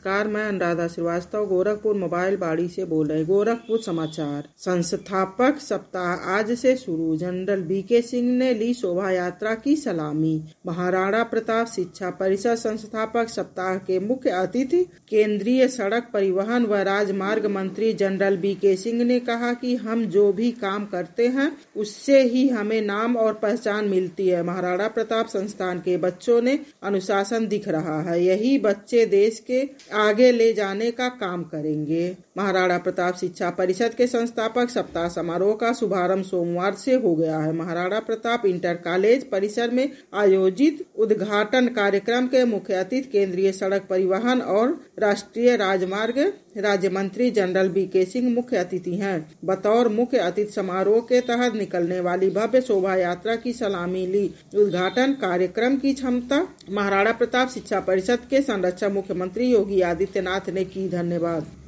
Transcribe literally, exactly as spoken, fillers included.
नमस्कार, मैं अनुराधा श्रीवास्तव गोरखपुर मोबाइल बाड़ी से बोल रहे। गोरखपुर समाचार। संस्थापक सप्ताह आज से शुरू। जनरल बी के सिंह ने ली शोभा यात्रा की सलामी। महाराणा प्रताप शिक्षा परिषद संस्थापक सप्ताह के मुख्य अतिथि केंद्रीय सड़क परिवहन व राजमार्ग मंत्री जनरल बी के सिंह ने कहा कि हम जो भी काम करते हैं उससे ही हमें नाम और पहचान मिलती है। महाराणा प्रताप संस्थान के बच्चों ने अनुशासन दिख रहा है, यही बच्चे देश के आगे ले जाने का काम करेंगे। महाराणा प्रताप शिक्षा परिषद के संस्थापक सप्ताह समारोह का शुभारंभ सोमवार से हो गया है। महाराणा प्रताप इंटर कॉलेज परिसर में आयोजित उद्घाटन कार्यक्रम के मुख्य अतिथि केंद्रीय सड़क परिवहन और राष्ट्रीय राजमार्ग राज्य मंत्री जनरल बी के सिंह मुख्य अतिथि हैं। बतौर मुख्य अतिथि समारोह के तहत निकलने वाली भव्य शोभा यात्रा की सलामी ली। उद्घाटन कार्यक्रम की क्षमता महाराणा प्रताप शिक्षा परिषद के संरक्षक मुख्यमंत्री योगी आदित्यनाथ ने की। धन्यवाद।